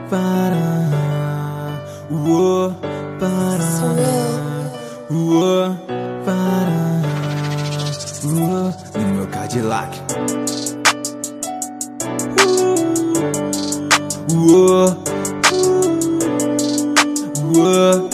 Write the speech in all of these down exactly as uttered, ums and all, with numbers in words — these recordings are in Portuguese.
para, uô, para, uô, para, uô, no meu Cadillac. Uô, uô,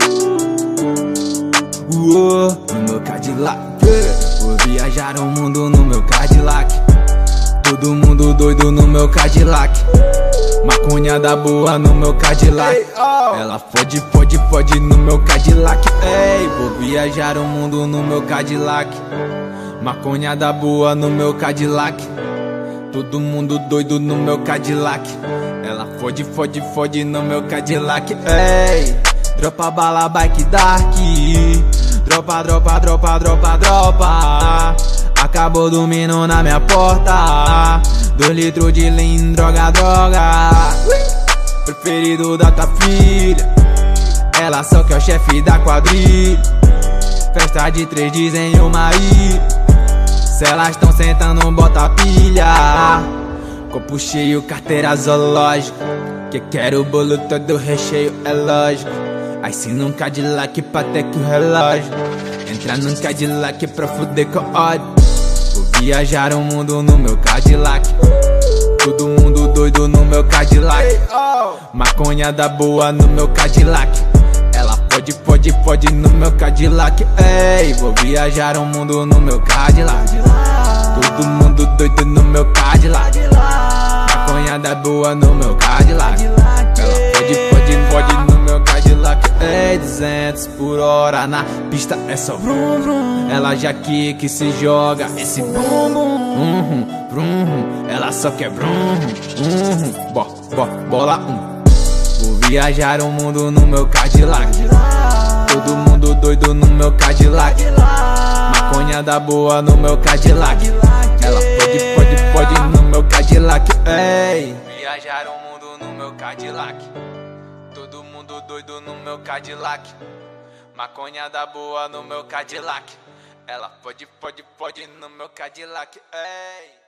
uô, no meu Cadillac. Vou viajar o mundo no meu Cadillac. Todo mundo doido no meu Cadillac. Maconhada boa no meu Cadillac. Ela fode, fode, fode no meu Cadillac. Ei, vou viajar o mundo no meu Cadillac. Maconhada boa no meu Cadillac. Todo mundo doido no meu Cadillac. Ela fode, fode, fode no meu Cadillac. Ei, dropa bala, bike dark. Dropa, dropa, dropa, dropa, dropa. Acabou dormindo na minha porta. Dois litros de lean, droga, droga. Preferido da tua filha. Ela só que é o chefe da quadrilha. Festa de três dias em uma ilha. Se elas tão sentando, bota pilha. Copo cheio, carteira zoológica. Que quero o bolo todo recheio, é lógico. Aí sim num Cadillac pra ter que o relógio. Entrar num Cadillac pra fuder com ódio. Vou viajar o mundo no meu Cadillac. Todo mundo doido no meu Cadillac. Maconhada boa no meu Cadillac. Ela pode, pode, pode no meu Cadillac. Ei, vou viajar o mundo no meu Cadillac. Todo mundo doido no meu Cadillac. Maconhada boa no meu Cadillac. Ela pode, pode, pode no meu Cadillac. Ei, duzentos por hora na pista é só vrum vrum. Ela já que que se joga esse brum brum. Uhum, brum. Ela só quer brum. Uhum, bo, bo, bola um. Vou viajar o mundo no meu Cadillac. Todo mundo doido no meu Cadillac. Maconhada boa no meu Cadillac. Ela pode, pode, pode no meu Cadillac. Ei, viajar o mundo no meu Cadillac. Todo mundo doido no meu Cadillac. Maconhada boa no meu Cadillac. Ela pode, pode, pode no meu Cadillac. Ei.